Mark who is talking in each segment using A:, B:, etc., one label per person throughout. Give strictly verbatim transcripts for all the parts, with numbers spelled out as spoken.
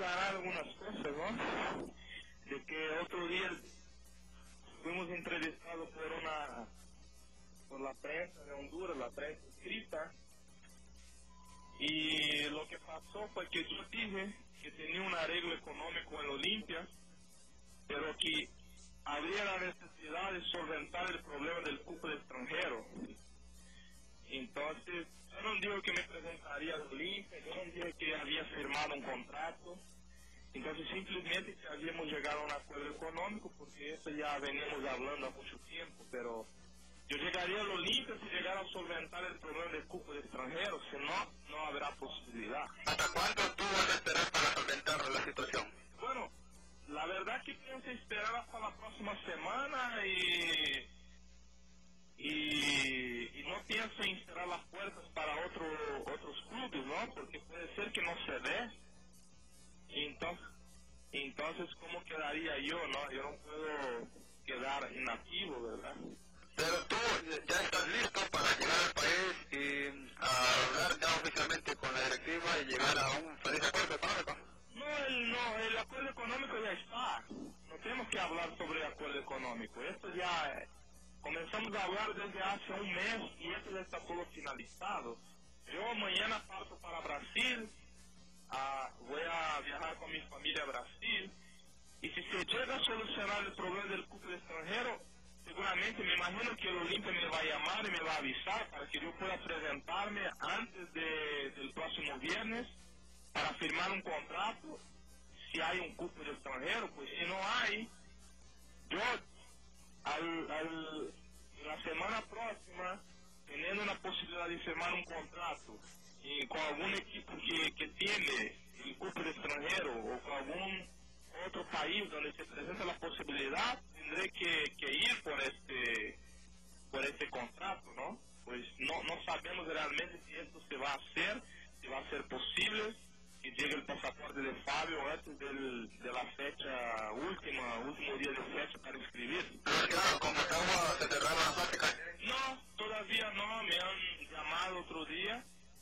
A: aclarar algunas cosas, ¿no? De que otro día fuimos entrevistados por una, por la prensa de Honduras, la prensa escrita, y lo que pasó fue que yo dije que tenía un arreglo económico en Olimpia, pero que habría la necesidad de solventar el problema del cupo de extranjero. Entonces, yo no digo que me presentaría al Olimpia, yo no dije que había firmado un contrato, entonces simplemente que habíamos llegado a un acuerdo económico, porque eso ya veníamos hablando hace mucho tiempo, pero yo llegaría al Olimpia si llegara a solventar el problema del cupo de extranjero, si no, no habrá posibilidad.
B: ¿Hasta cuándo tú vas a esperar para solventar la situación?
A: Bueno, la verdad que pienso esperar hasta la próxima semana y, y, y no pienso en cerrar las puertas para otro, otros clubes, ¿no? Porque puede ser que no se dé. Entonces, entonces, ¿cómo quedaría yo, no? Yo no puedo quedar inactivo, ¿verdad?
B: Pero tú ya estás listo para llegar al país y a hablar ya oficialmente con la directiva y llegar a un feliz acuerdo económico.
A: No, el, no, el acuerdo económico ya está. No tenemos que hablar sobre el acuerdo económico. Esto ya eh, comenzamos a hablar desde hace un mes y esto ya está todo finalizado. Yo mañana parto para Brasil, ah, voy a viajar con mi familia a Brasil y si se llega a solucionar el problema del cupo de extranjero, seguramente me imagino que el Olimpia me va a llamar y me va a avisar para que yo pueda presentarme antes de, del próximo viernes para firmar un contrato, si hay un cupo de extranjero, pues si no hay, yo al, al, la semana próxima, teniendo una posibilidad de firmar un contrato y con algún equipo que, que tiene el cupo de extranjero o con algún otro país donde se presenta la posibilidad, tendré que, que ir por este, por este contrato, ¿no? Pues no, no sabemos realmente si esto se va a hacer, si va a ser posible, que llegue el pasaporte de Fabio antes del, de la fecha última, último día de fecha para inscribir.
B: Pero claro, como estamos se cerraron las pláticas.
A: No, todavía no, me han llamado otro día,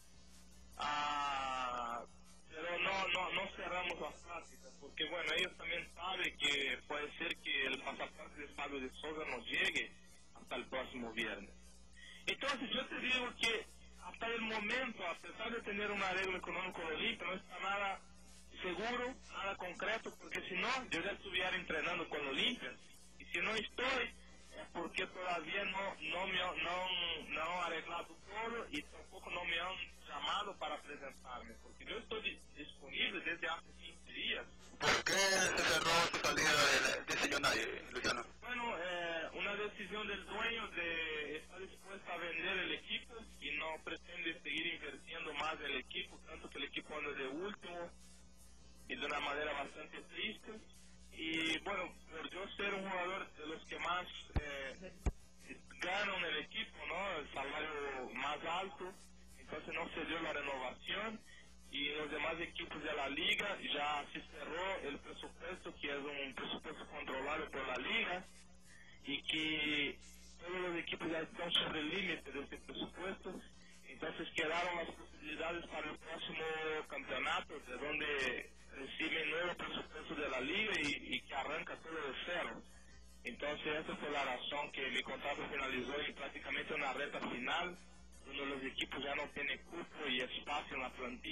A: ah, pero no, no, no cerramos las pláticas, porque bueno, ellos también saben que puede ser que el pasaporte de Fabio de Sousa no llegue hasta el próximo viernes. Entonces yo te digo que hasta el momento, a pesar de tener un arreglo económico de Olimpia, no está nada seguro, nada concreto, porque si no, yo ya estuviera entrenando con Olimpia. Y si no estoy, es porque todavía no, no me han- no, no han arreglado todo y tampoco no me han llamado para presentarme, porque yo estoy di- disponible desde hace quince días.
B: ¿Por qué se cerró su salida de, de Señonay, Luciano?
A: Bueno, eh, una decisión del dueño de estar dispuesto a vender el equipo y no pretende seguir invirtiendo más en el equipo, tanto que el equipo anda de último y de una manera bastante triste. Y bueno, por yo ser un jugador de los que más eh, ganan en el equipo, ¿no? El salario más alto, entonces no se dio la renovación y en los demás equipos de la liga ya se cerró el presupuesto, que es un presupuesto controlado por la liga, y que todos los equipos ya están sobre el límite de este presupuesto, entonces quedaron las posibilidades para el próximo campeonato, de donde reciben nuevo presupuesto de la liga y, y que arranca todo de cero. Entonces esa fue la razón que mi contrato finalizó en prácticamente una recta final, donde los equipos ya no tienen cupo y espacio en la plantilla.